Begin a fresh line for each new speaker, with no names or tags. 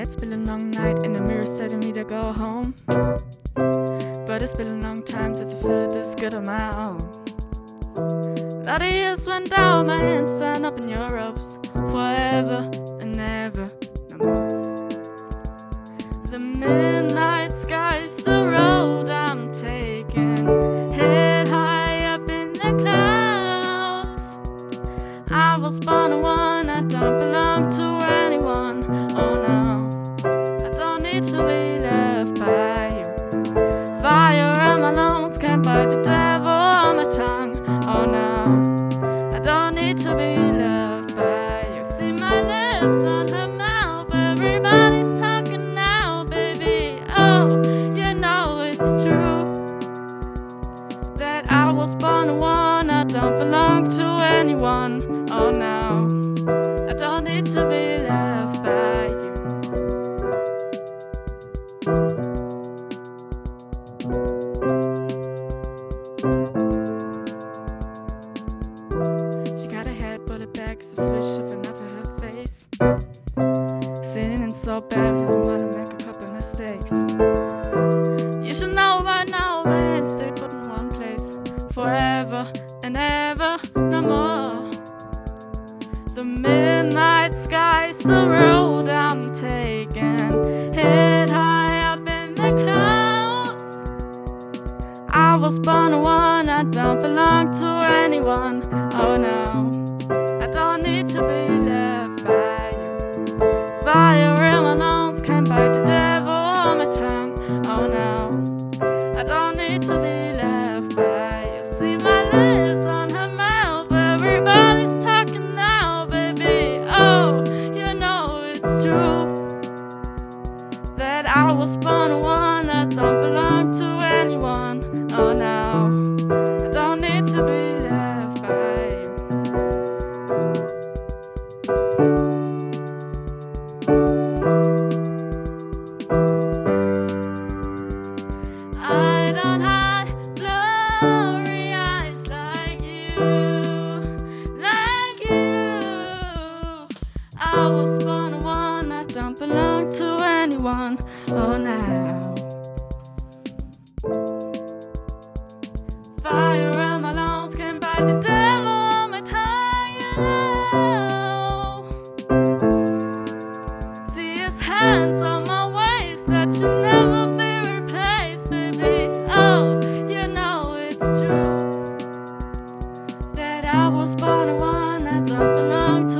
It's been a long night and the mirror's telling me to go home. But it's been a long time since I felt this good on my own. A lot of years went down, my hands stand up in your ropes. Forever and ever, no more. The midnight sky's the road I'm taking, head high up in the clouds. I was born a one, I don't belong to anyone. Oh no, I don't need to be loved by you. Fire in my lungs can't bite the devil on my tongue. Oh no, I don't need to be loved by you. See my lips on her mouth, everybody's talking now, baby. Oh, you know it's true that I was born a one, I don't belong to anyone. Oh no, I don't need to be loved by you. She got her head pulled back, it's the swish of enough of her face. Sinning so bad, we might make a couple mistakes. You should know right now, man, stay put in one place forever and ever, no more. The midnight sky's the road I'm taking, head high up in the clouds. I was born a one, I don't belong to anyone. Oh no, I don't need to be loved by you. Fire in my lungs can't bite the devil on my tongue. Oh no, I don't need to be loved by you. See my lips on her mouth, everybody's talking now, baby. Oh, you know it's true that I was born a one, I don't belong to anyone. Oh no, I don't need to be loved by you. I don't hide blurry eyes like you, like you. I was born a one, I don't belong to anyone. Oh now, fire in my lungs can't bite the devil on my tongue, you know. See his hands on my waist, that should never be replaced, baby. Oh, you know it's true that I was born a one, I don't belong to